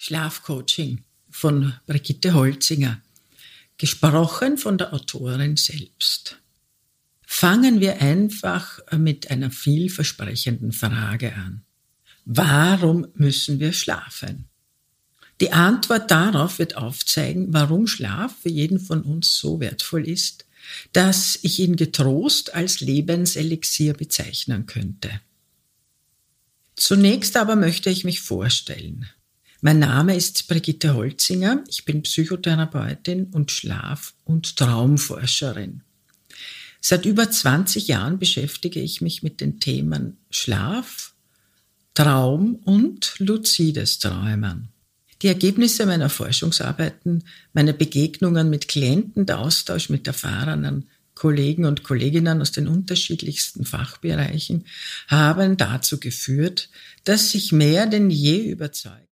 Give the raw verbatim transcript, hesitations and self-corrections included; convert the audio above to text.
Schlafcoaching von Brigitte Holzinger, gesprochen von der Autorin selbst. Fangen wir einfach mit einer vielversprechenden Frage an. Warum müssen wir schlafen? Die Antwort darauf wird aufzeigen, warum Schlaf für jeden von uns so wertvoll ist, dass ich ihn getrost als Lebenselixier bezeichnen könnte. Zunächst aber möchte ich mich vorstellen. Mein Name ist Brigitte Holzinger, ich bin Psychotherapeutin und Schlaf- und Traumforscherin. Seit über zwanzig Jahren beschäftige ich mich mit den Themen Schlaf, Traum und luzides Träumen. Die Ergebnisse meiner Forschungsarbeiten, meine Begegnungen mit Klienten, der Austausch mit erfahrenen Kollegen und Kolleginnen aus den unterschiedlichsten Fachbereichen haben dazu geführt, dass ich mehr denn je überzeugt